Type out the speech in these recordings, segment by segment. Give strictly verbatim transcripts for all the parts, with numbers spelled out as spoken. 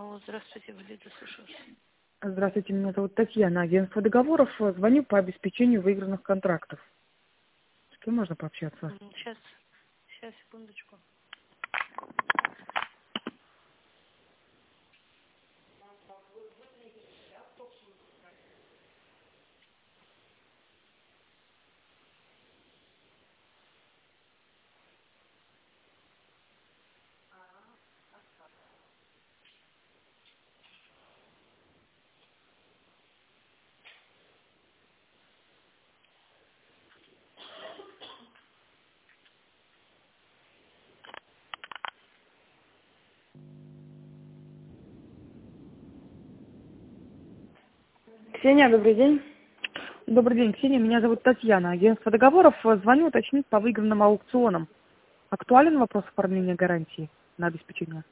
Алло, здравствуйте, Валида, слушаю. Здравствуйте, меня зовут Татьяна, агентство договоров. Звоню по обеспечению выигранных контрактов. С кем можно пообщаться? Сейчас, сейчас, секундочку. Ксения, добрый день. Добрый день, Ксения, меня зовут Татьяна, агентство договоров. Звоню уточнить по выигранным аукционам. Актуален вопрос оформления гарантии на обеспечение?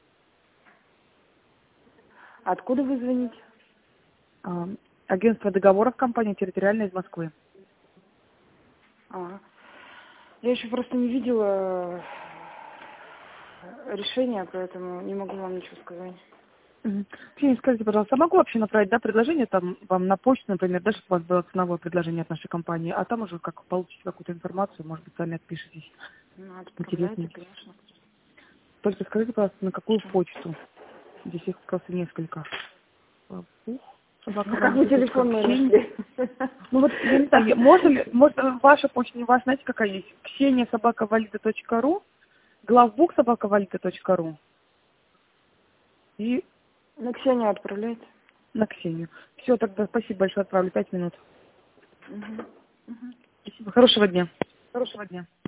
Откуда вы звоните? А, Агентство договоров, компания территориальная из Москвы. А, я еще просто не видела решения, поэтому не могу вам ничего сказать. Мгм. Ксения, скажите, пожалуйста, могу вообще направить, да, предложение там вам на почту, например, даже чтобы у вас было ценовое предложение от нашей компании, а там уже как получите какую-то информацию, может быть, сами отпишитесь. Ну, отправляйте, Интереснее. конечно. Только скажите, пожалуйста, на какую почту? Здесь их просто несколько. А, Пух, собака, Ну, как вы валюта, телефон мой Ксения. нашли? Ну вот, я не знаю, можно ли, может, ваша почта не ваша, знаете, какая есть? Ксения собака валида точка ру, главбук собака валида точка ру и На Ксению отправляйте. на Ксению. Все, тогда спасибо большое, отправлю пять минут. Мгм. Мгм. Спасибо, хорошего дня. Хорошего дня.